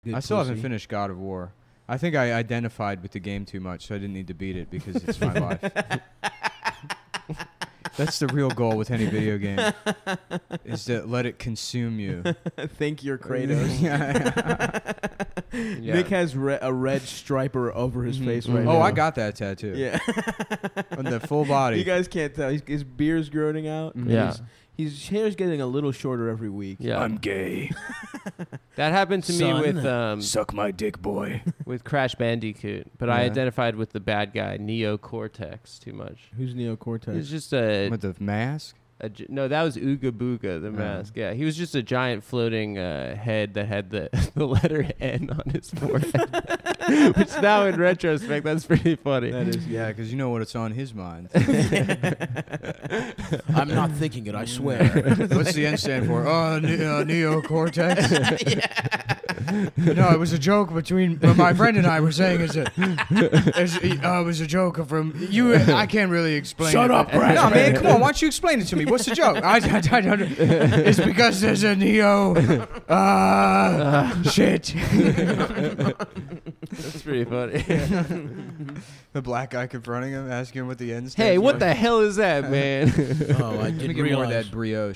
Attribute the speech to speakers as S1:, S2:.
S1: I still haven't finished God of War. I think I identified with the game too much, so I didn't need to beat it because it's my life. That's the real goal with any video game, is to let it consume you.
S2: Think you're Kratos.
S3: Yeah.
S2: Nick has a red striper over his face right now.
S1: Oh, I got that tattoo.
S2: Yeah.
S1: On the full body.
S2: You guys can't tell. His beard's growing out.
S3: Yeah.
S2: His hair's getting a little shorter every week.
S3: Yeah.
S1: I'm gay.
S3: That happened to me with
S1: Suck my dick, boy.
S3: with Crash Bandicoot, but I
S1: Yeah.
S3: identified with the bad guy, Neo Cortex, too much.
S2: Who's Neo Cortex?
S3: He's just a
S1: With the mask?
S3: no, that was Ooga Booga, the mask. Yeah, he was just a giant floating head that had the the letter N on his forehead. Which now, in retrospect, that's pretty funny.
S2: That is,
S1: Yeah, because you know what's on his mind.
S2: I'm not thinking it, I swear.
S1: What's the N stand for? Oh, Neo Cortex. No, it was a joke between my friend and I were saying it was a joke from you. I can't really explain.
S2: Shut
S1: it,
S2: up,
S1: but-
S2: Brad.
S1: No, man, come on. Why don't you explain it to me? What's the joke? I don't. It's because there's a Neo. Shit.
S3: That's pretty funny.
S1: The black guy confronting him, asking him what the N stands
S3: Hey,
S1: for.
S3: what the hell is that, man?
S2: Oh, I
S1: Let me
S2: didn't
S1: get more of
S2: realize.
S1: that brioche.